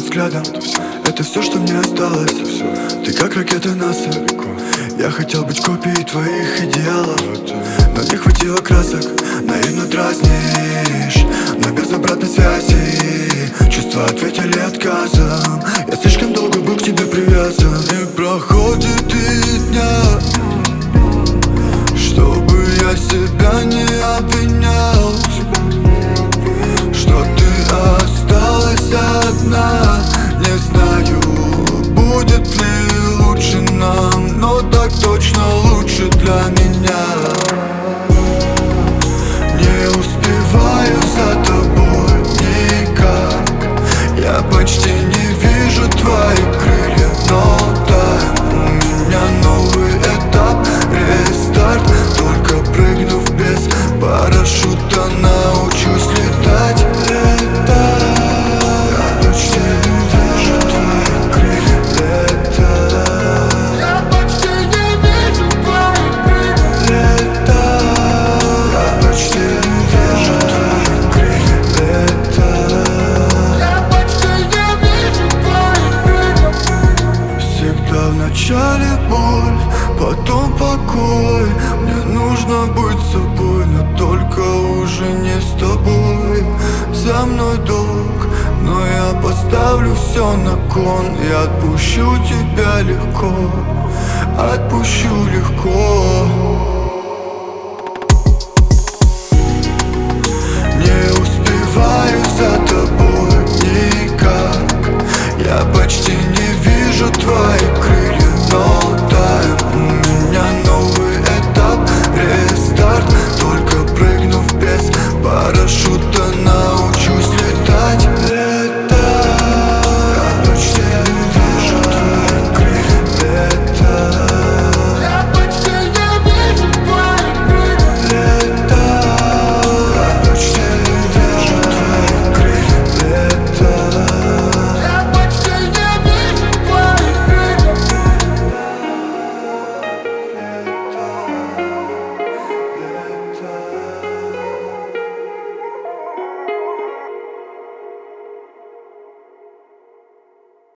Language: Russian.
взглядом. Это все, что мне осталось. Ты как ракета НАСА. Я хотел быть копией твоих идеалов, но не хватило красок. Наивно дразнишь, но без обратной связи. Чувства ответили отказом. Я слишком долго был к тебе привязан. Не проходит и дня, чтобы я себя не обвинял, что ты осталась одна. Не знаю, будет ли лучше нам, но так точно лучше для меня. Не успеваю за тобой никак. Я почти не вижу твои крылья, но да, у меня новый этап, рестарт. Только прыгнув без парашюта, научусь летать. Я почти не вижу твои крылья, я почти не вижу твои крылья, я почти не вижу твои крылья, я почти не вижу твои крылья. Всегда вначале боль, потом покой. Мне нужно быть собой, но только уже не с тобой. За мной долг, но я поставлю все на кон. И отпущу тебя легко, отпущу легко.